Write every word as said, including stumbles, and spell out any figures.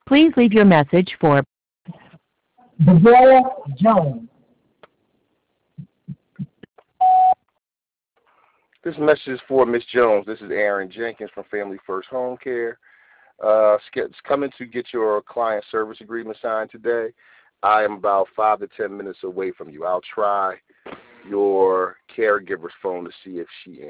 Please leave your message for Deborah Jones. This message is for Miss Jones. This is Aaron Jenkins from Family First Home Care. Uh, it's coming to get your client service agreement signed today. I am about five to ten minutes away from you. I'll try your caregiver's phone to see if she